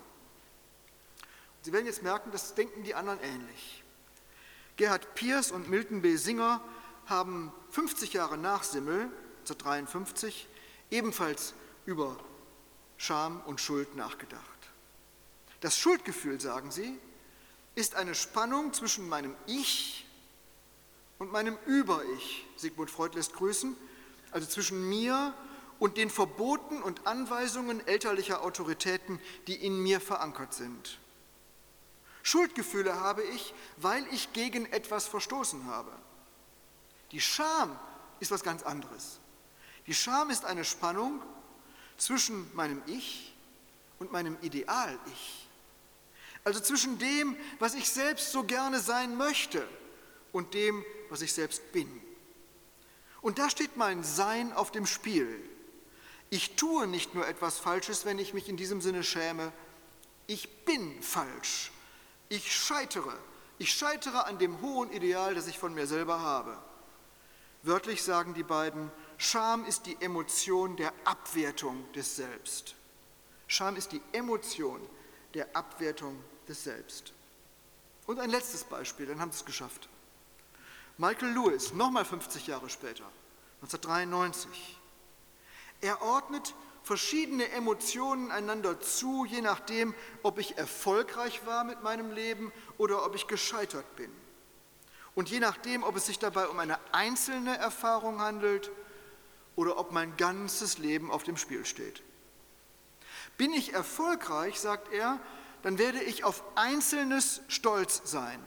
Sie werden jetzt merken, das denken die anderen ähnlich. Gerhard Pierce und Milton B. Singer haben fünfzig Jahre nach Simmel, neunzehnhundertdreiundfünfzig, ebenfalls über Scham und Schuld nachgedacht. Das Schuldgefühl, sagen sie, ist eine Spannung zwischen meinem Ich und meinem Über-Ich, Sigmund Freud lässt grüßen, also zwischen mir und den Verboten und Anweisungen elterlicher Autoritäten, die in mir verankert sind. Schuldgefühle habe ich, weil ich gegen etwas verstoßen habe. Die Scham ist was ganz anderes. Die Scham ist eine Spannung zwischen meinem Ich und meinem Ideal-Ich. Also zwischen dem, was ich selbst so gerne sein möchte und dem, was ich selbst bin. Und da steht mein Sein auf dem Spiel. Ich tue nicht nur etwas Falsches, wenn ich mich in diesem Sinne schäme. Ich bin falsch. Ich scheitere. Ich scheitere an dem hohen Ideal, das ich von mir selber habe. Wörtlich sagen die beiden, Scham ist die Emotion der Abwertung des Selbst. Scham ist die Emotion der Abwertung des Selbst. Und ein letztes Beispiel, dann haben sie es geschafft. Michael Lewis, nochmal fünfzig Jahre später, neunzehnhundertdreiundneunzig. Er ordnet verschiedene Emotionen einander zu, je nachdem, ob ich erfolgreich war mit meinem Leben oder ob ich gescheitert bin. Und je nachdem, ob es sich dabei um eine einzelne Erfahrung handelt oder ob mein ganzes Leben auf dem Spiel steht. Bin ich erfolgreich, sagt er, dann werde ich auf Einzelnes stolz sein.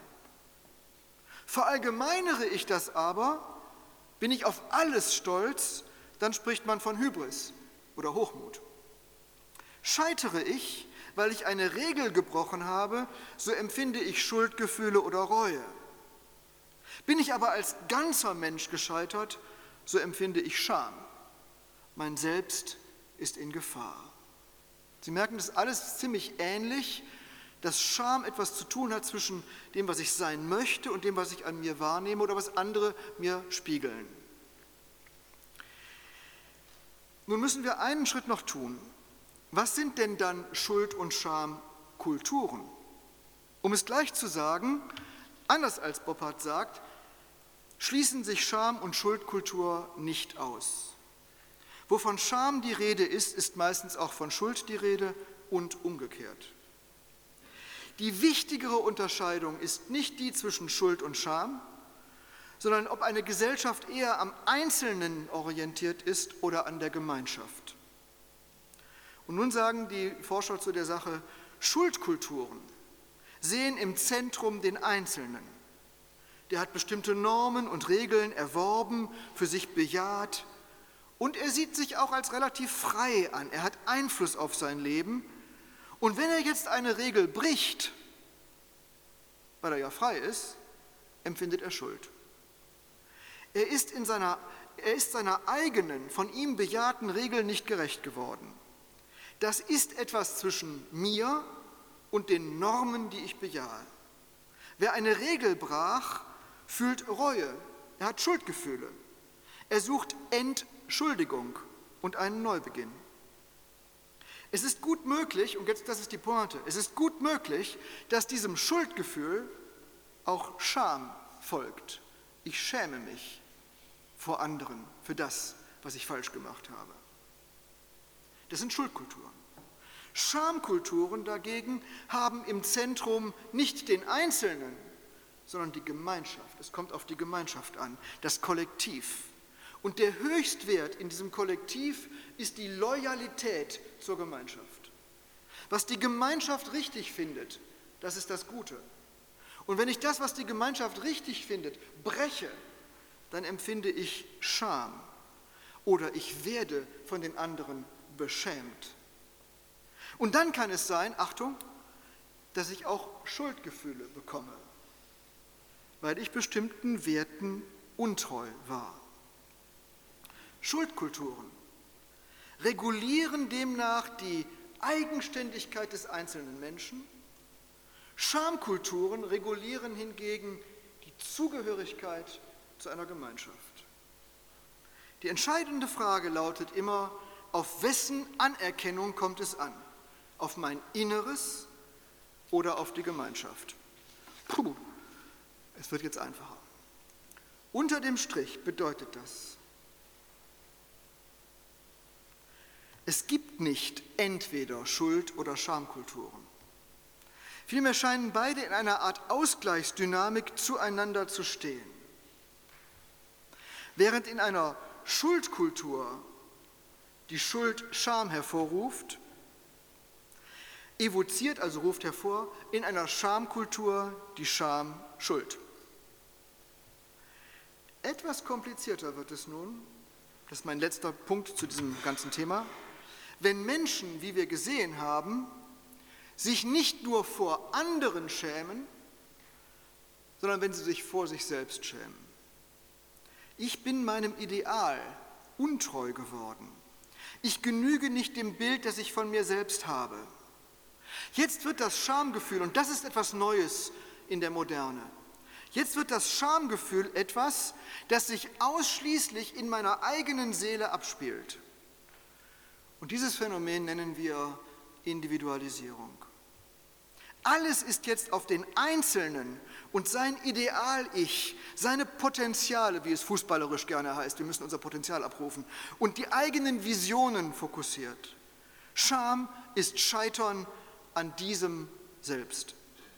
Verallgemeinere ich das aber, bin ich auf alles stolz, dann spricht man von Hybris oder Hochmut. Scheitere ich, weil ich eine Regel gebrochen habe, so empfinde ich Schuldgefühle oder Reue. Bin ich aber als ganzer Mensch gescheitert, so empfinde ich Scham. Mein Selbst ist in Gefahr. Sie merken, das ist alles ziemlich ähnlich, dass Scham etwas zu tun hat zwischen dem, was ich sein möchte und dem, was ich an mir wahrnehme oder was andere mir spiegeln. Nun müssen wir einen Schritt noch tun. Was sind denn dann Schuld- und Schamkulturen? Um es gleich zu sagen, anders als Boppard sagt, schließen sich Scham- und Schuldkultur nicht aus. Wovon Scham die Rede ist, ist meistens auch von Schuld die Rede und umgekehrt. Die wichtigere Unterscheidung ist nicht die zwischen Schuld und Scham, sondern ob eine Gesellschaft eher am Einzelnen orientiert ist oder an der Gemeinschaft. Und nun sagen die Forscher zu der Sache, Schuldkulturen sehen im Zentrum den Einzelnen. Der hat bestimmte Normen und Regeln erworben, für sich bejaht und er sieht sich auch als relativ frei an. Er hat Einfluss auf sein Leben und wenn er jetzt eine Regel bricht, weil er ja frei ist, empfindet er Schuld. Er ist, in seiner, er ist seiner eigenen, von ihm bejahten Regel nicht gerecht geworden. Das ist etwas zwischen mir und den Normen, die ich bejahe. Wer eine Regel brach, fühlt Reue, er hat Schuldgefühle. Er sucht Entschuldigung und einen Neubeginn. Es ist gut möglich, und jetzt das ist die Pointe, es ist gut möglich, dass diesem Schuldgefühl auch Scham folgt. Ich schäme mich vor anderen für das, was ich falsch gemacht habe. Das sind Schuldkulturen. Schamkulturen dagegen haben im Zentrum nicht den Einzelnen, sondern die Gemeinschaft. Es kommt auf die Gemeinschaft an, das Kollektiv. Und der Höchstwert in diesem Kollektiv ist die Loyalität zur Gemeinschaft. Was die Gemeinschaft richtig findet, das ist das Gute. Und wenn ich das, was die Gemeinschaft richtig findet, breche, dann empfinde ich Scham oder ich werde von den anderen beschämt. Und dann kann es sein, Achtung, dass ich auch Schuldgefühle bekomme, weil ich bestimmten Werten untreu war. Schuldkulturen regulieren demnach die Eigenständigkeit des einzelnen Menschen. Schamkulturen regulieren hingegen die Zugehörigkeit zu einer Gemeinschaft. Die entscheidende Frage lautet immer, auf wessen Anerkennung kommt es an? Auf mein Inneres oder auf die Gemeinschaft? Puh, es wird jetzt einfacher. Unter dem Strich bedeutet das, es gibt nicht entweder Schuld- oder Schamkulturen. Vielmehr scheinen beide in einer Art Ausgleichsdynamik zueinander zu stehen. Während in einer Schuldkultur die Schuld Scham hervorruft, evoziert, also ruft hervor, in einer Schamkultur die Scham Schuld. Etwas komplizierter wird es nun, das ist mein letzter Punkt zu diesem ganzen Thema, wenn Menschen, wie wir gesehen haben, sich nicht nur vor anderen schämen, sondern wenn sie sich vor sich selbst schämen. Ich bin meinem Ideal untreu geworden. Ich genüge nicht dem Bild, das ich von mir selbst habe. Jetzt wird das Schamgefühl, und das ist etwas Neues in der Moderne, jetzt wird das Schamgefühl etwas, das sich ausschließlich in meiner eigenen Seele abspielt. Und dieses Phänomen nennen wir Individualisierung. Alles ist jetzt auf den Einzelnen und sein Ideal-Ich, seine Potenziale, wie es fußballerisch gerne heißt, wir müssen unser Potenzial abrufen, und die eigenen Visionen fokussiert. Scham ist Scheitern an diesem Selbst.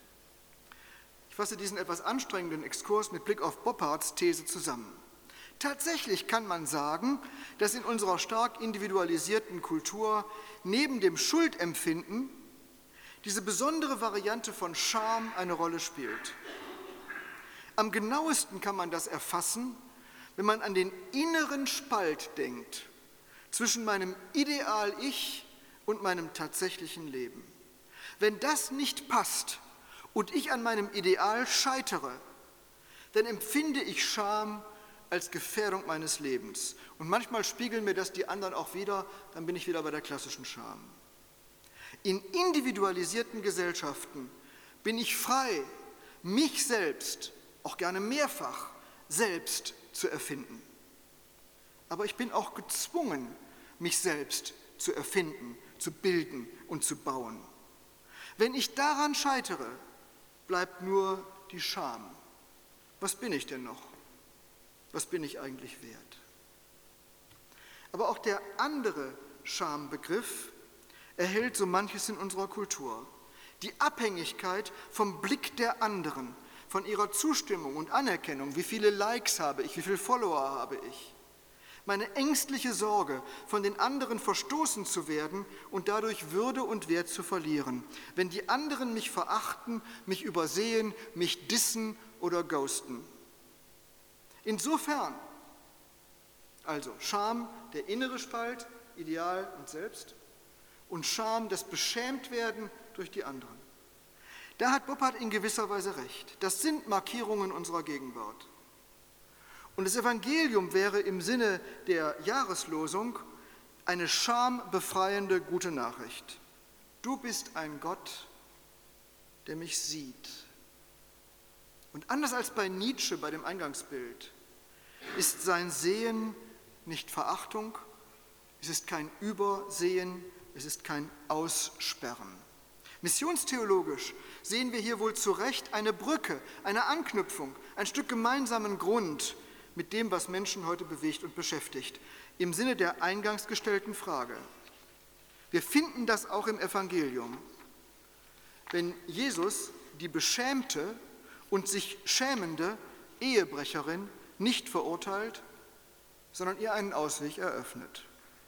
Ich fasse diesen etwas anstrengenden Exkurs mit Blick auf Boppards These zusammen. Tatsächlich kann man sagen, dass in unserer stark individualisierten Kultur neben dem Schuldempfinden diese besondere Variante von Scham eine Rolle spielt. Am genauesten kann man das erfassen, wenn man an den inneren Spalt denkt zwischen meinem Ideal-Ich und meinem tatsächlichen Leben. Wenn das nicht passt und ich an meinem Ideal scheitere, dann empfinde ich Scham als Gefährdung meines Lebens. Und manchmal spiegeln mir das die anderen auch wieder, dann bin ich wieder bei der klassischen Scham. In individualisierten Gesellschaften bin ich frei, mich selbst, auch gerne mehrfach, selbst zu erfinden. Aber ich bin auch gezwungen, mich selbst zu erfinden, zu bilden und zu bauen. Wenn ich daran scheitere, bleibt nur die Scham. Was bin ich denn noch? Was bin ich eigentlich wert? Aber auch der andere Schambegriff erhält so manches in unserer Kultur. Die Abhängigkeit vom Blick der anderen, von ihrer Zustimmung und Anerkennung. Wie viele Likes habe ich, wie viele Follower habe ich? Meine ängstliche Sorge, von den anderen verstoßen zu werden und dadurch Würde und Wert zu verlieren. Wenn die anderen mich verachten, mich übersehen, mich dissen oder ghosten. Insofern, also Scham, der innere Spalt, Ideal und Selbst, und Scham, das Beschämtwerden durch die anderen. Da hat Boppard in gewisser Weise recht. Das sind Markierungen unserer Gegenwart. Und das Evangelium wäre im Sinne der Jahreslosung eine schambefreiende gute Nachricht. Du bist ein Gott, der mich sieht. Und anders als bei Nietzsche, bei dem Eingangsbild, ist sein Sehen nicht Verachtung, es ist kein Übersehen, es ist kein Aussperren. Missionstheologisch sehen wir hier wohl zu Recht eine Brücke, eine Anknüpfung, ein Stück gemeinsamen Grund mit dem, was Menschen heute bewegt und beschäftigt, im Sinne der eingangs gestellten Frage. Wir finden das auch im Evangelium. Wenn Jesus die beschämte und sich schämende Ehebrecherin nicht verurteilt, sondern ihr einen Ausweg eröffnet.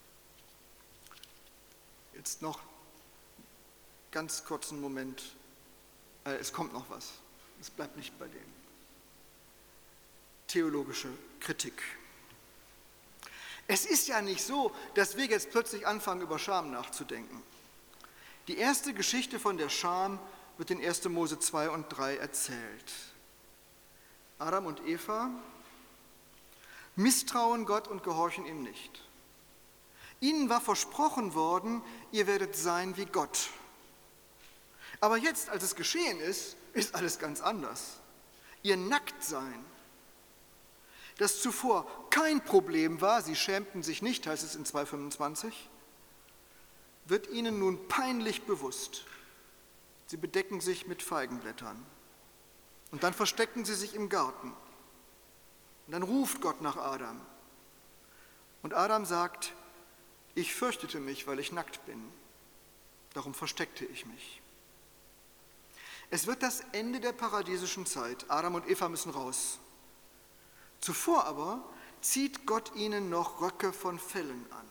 Jetzt noch ganz kurzen Moment. Äh, es kommt noch was. Es bleibt nicht bei dem. Theologische Kritik. Es ist ja nicht so, dass wir jetzt plötzlich anfangen, über Scham nachzudenken. Die erste Geschichte von der Scham wird in erster Mose zwei und drei erzählt. Adam und Eva misstrauen Gott und gehorchen ihm nicht. Ihnen war versprochen worden, ihr werdet sein wie Gott. Aber jetzt, als es geschehen ist, ist alles ganz anders. Ihr Nacktsein, das zuvor kein Problem war, sie schämten sich nicht, heißt es in zwei fünfundzwanzig, wird ihnen nun peinlich bewusst. Sie bedecken sich mit Feigenblättern. Und dann verstecken sie sich im Garten. Und dann ruft Gott nach Adam. Und Adam sagt, ich fürchtete mich, weil ich nackt bin. Darum versteckte ich mich. Es wird das Ende der paradiesischen Zeit. Adam und Eva müssen raus. Zuvor aber zieht Gott ihnen noch Röcke von Fellen an.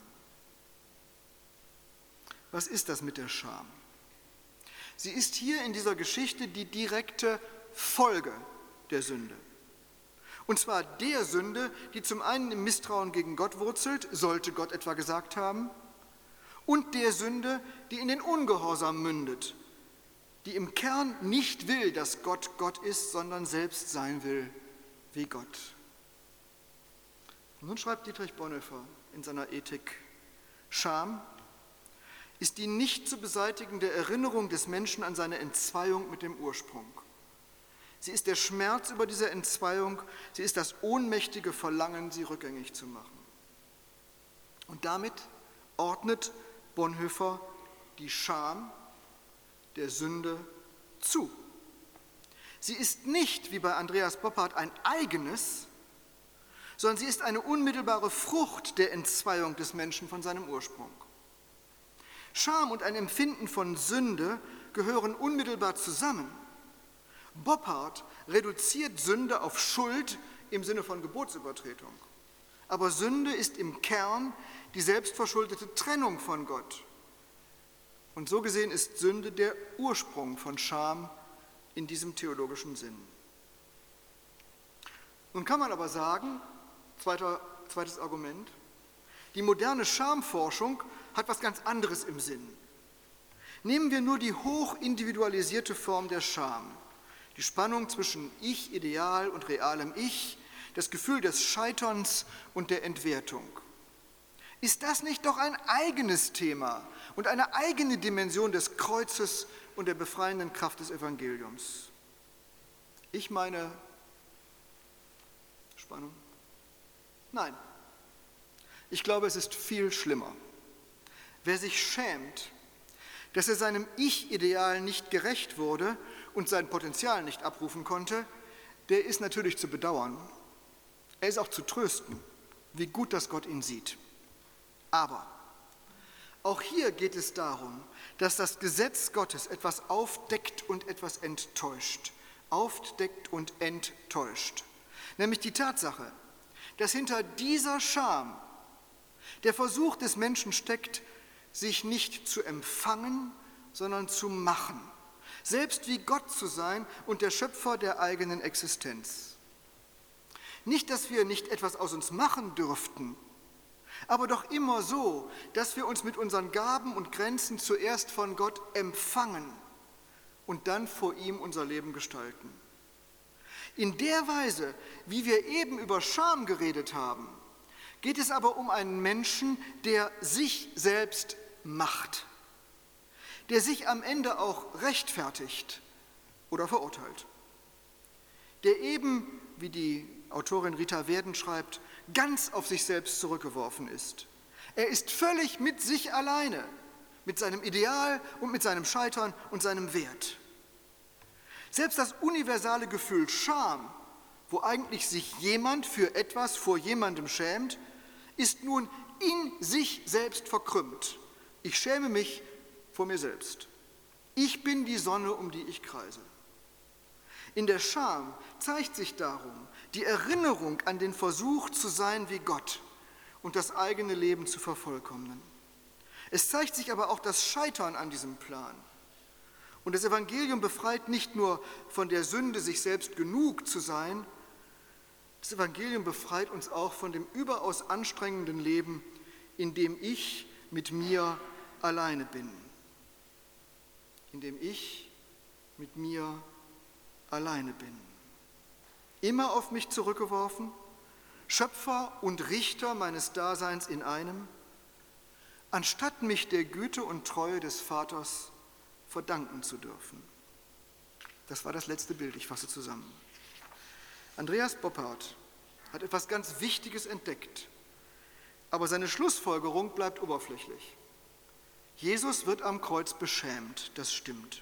Was ist das mit der Scham? Sie ist hier in dieser Geschichte die direkte Folge der Sünde. Und zwar der Sünde, die zum einen im Misstrauen gegen Gott wurzelt, sollte Gott etwa gesagt haben, und der Sünde, die in den Ungehorsam mündet, die im Kern nicht will, dass Gott Gott ist, sondern selbst sein will wie Gott. Und nun schreibt Dietrich Bonhoeffer in seiner Ethik, Scham ist die nicht zu beseitigende Erinnerung des Menschen an seine Entzweiung mit dem Ursprung. Sie ist der Schmerz über diese Entzweiung, sie ist das ohnmächtige Verlangen, sie rückgängig zu machen. Und damit ordnet Bonhoeffer die Scham der Sünde zu. Sie ist nicht, wie bei Andreas Boppard, ein eigenes, sondern sie ist eine unmittelbare Frucht der Entzweiung des Menschen von seinem Ursprung. Scham und ein Empfinden von Sünde gehören unmittelbar zusammen. Boppard reduziert Sünde auf Schuld im Sinne von Gebotsübertretung. Aber Sünde ist im Kern die selbstverschuldete Trennung von Gott. Und so gesehen ist Sünde der Ursprung von Scham in diesem theologischen Sinn. Nun kann man aber sagen, zweiter, zweites Argument, die moderne Schamforschung hat etwas ganz anderes im Sinn. Nehmen wir nur die hochindividualisierte Form der Scham. Die Spannung zwischen Ich-Ideal und realem Ich, das Gefühl des Scheiterns und der Entwertung. Ist das nicht doch ein eigenes Thema und eine eigene Dimension des Kreuzes und der befreienden Kraft des Evangeliums? Ich meine, Spannung? Nein. Ich glaube, es ist viel schlimmer. Wer sich schämt, dass er seinem Ich-Ideal nicht gerecht wurde und sein Potenzial nicht abrufen konnte, der ist natürlich zu bedauern. Er ist auch zu trösten, wie gut, dass Gott ihn sieht. Aber auch hier geht es darum, dass das Gesetz Gottes etwas aufdeckt und etwas enttäuscht. Aufdeckt und enttäuscht. Nämlich die Tatsache, dass hinter dieser Scham der Versuch des Menschen steckt, sich nicht zu empfangen, sondern zu machen. Selbst wie Gott zu sein und der Schöpfer der eigenen Existenz. Nicht, dass wir nicht etwas aus uns machen dürften, aber doch immer so, dass wir uns mit unseren Gaben und Grenzen zuerst von Gott empfangen und dann vor ihm unser Leben gestalten. In der Weise, wie wir eben über Scham geredet haben, geht es aber um einen Menschen, der sich selbst macht, der sich am Ende auch rechtfertigt, oder verurteilt. Der eben, wie die Autorin Rita Werden schreibt, ganz auf sich selbst zurückgeworfen ist. Er ist völlig mit sich alleine, mit seinem Ideal und mit seinem Scheitern und seinem Wert. Selbst das universale Gefühl Scham, wo eigentlich sich jemand für etwas vor jemandem schämt, ist nun in sich selbst verkrümmt. Ich schäme mich vor mir selbst. Ich bin die Sonne, um die ich kreise. In der Scham zeigt sich darum die Erinnerung an den Versuch zu sein wie Gott und das eigene Leben zu vervollkommnen. Es zeigt sich aber auch das Scheitern an diesem Plan. Und das Evangelium befreit nicht nur von der Sünde, sich selbst genug zu sein, das Evangelium befreit uns auch von dem überaus anstrengenden Leben, in dem ich mit mir alleine bin. In dem ich mit mir alleine bin. Immer auf mich zurückgeworfen, Schöpfer und Richter meines Daseins in einem, anstatt mich der Güte und Treue des Vaters verdanken zu dürfen. Das war das letzte Bild, ich fasse zusammen. Andreas Boppard hat etwas ganz Wichtiges entdeckt, aber seine Schlussfolgerung bleibt oberflächlich. Jesus wird am Kreuz beschämt, das stimmt.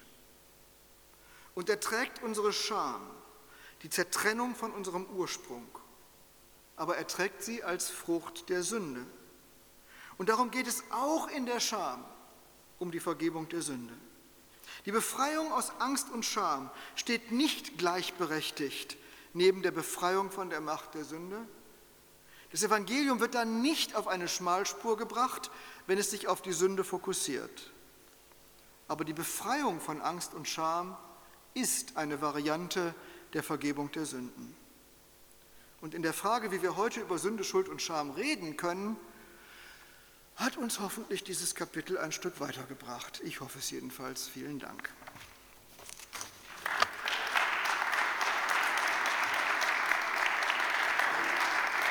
Und er trägt unsere Scham, die Zertrennung von unserem Ursprung, aber er trägt sie als Frucht der Sünde. Und darum geht es auch in der Scham um die Vergebung der Sünde. Die Befreiung aus Angst und Scham steht nicht gleichberechtigt neben der Befreiung von der Macht der Sünde. Das Evangelium wird dann nicht auf eine Schmalspur gebracht, wenn es sich auf die Sünde fokussiert. Aber die Befreiung von Angst und Scham ist eine Variante der Vergebung der Sünden. Und in der Frage, wie wir heute über Sünde, Schuld und Scham reden können, hat uns hoffentlich dieses Kapitel ein Stück weitergebracht. Ich hoffe es jedenfalls. Vielen Dank.